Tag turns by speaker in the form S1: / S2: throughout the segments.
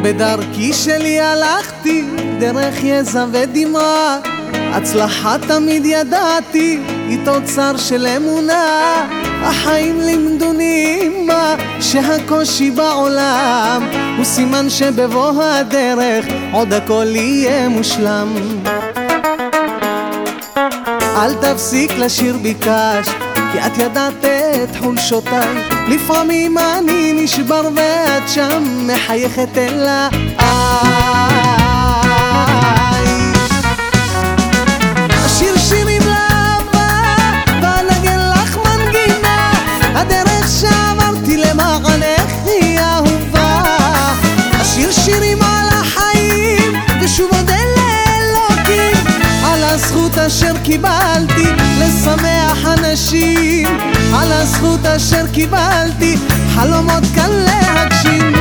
S1: בדרכי שלי הלכתי דרך יזע ודמעה, הצלחה תמיד ידעתי, היא תוצר של אמונה. החיים לימדוני מה שהקושי בעולם הוא סימן שבבוא הדרך עוד הכל יהיה מושלם. אל תפסיק לשיר ביקשת, כי את ידעת את חולשותיי. לפעמים אני נשבר ואת שם מחייכת אליי. אשיר שירים לאהבה ואנגן לך מנגינה, הדרך שעברתי למענך היא אהובה. אשיר שירים על החיים ושוב אודה לאלוקים על הזכות אשר קיבלתי לשמח אנשים, על הזכות אשר קיבלתי חלומות כאן להגשים.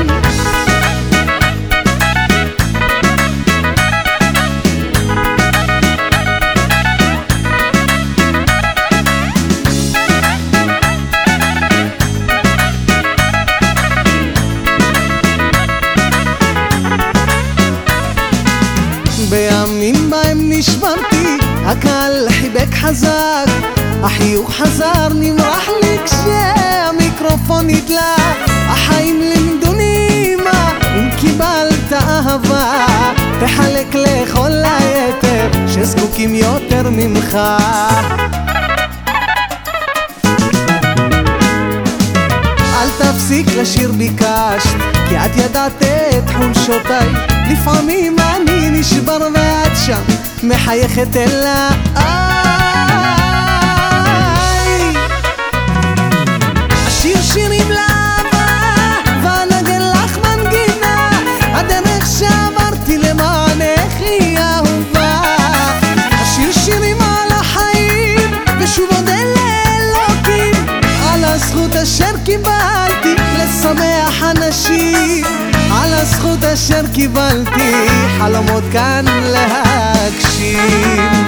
S1: בימים בהם נשברתי הקהל חיבק חזק, החיוך חזר נמרח לי כשהמיקרופון נדלק. החיים לימדוני מה אם קיבלת אהבה תחלק לכל היתר שזקוקים יותר ממך. אל תפסיק לשיר ביקשת, כי את ידעת את חולשותיי. לפעמים אני נשבר ואת שם מחייכת אליי. אשיר שירים לאהבה ואנגן לך מנגינה, הדרך שעברתי למענך היא אהובה. אשיר שירים על החיים ושוב אודה לאלוקים על הזכות אשר קיבלתי לשמח אנשים, על הזכות אשר קיבלתי חלומות כאן להגשים.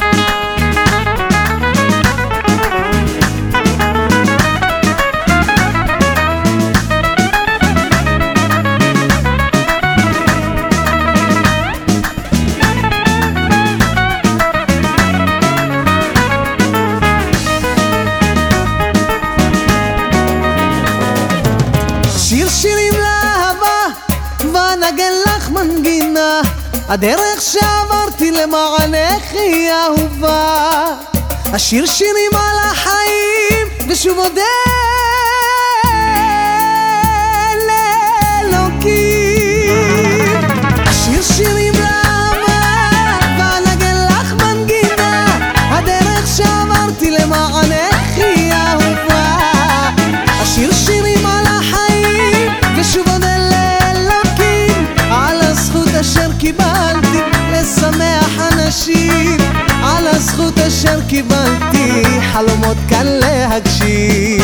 S1: שיר שירים לאהבה ואנגן לך מנגינה, הדרך שעברתי למענך היא אהובה. אשיר שירים על החיים ושוב אודה לאלוקים. אשיר שירים לאהבה ואנגן לך מנגינה, הדרך שעברתי למענך היא אהובה. אשיר שירים על החיים ושוב אודה לאלוקים על הזכות אשר קיבלתי לשמח אנשים, על הזכות אשר קיבלתי חלומות כאן להגשים.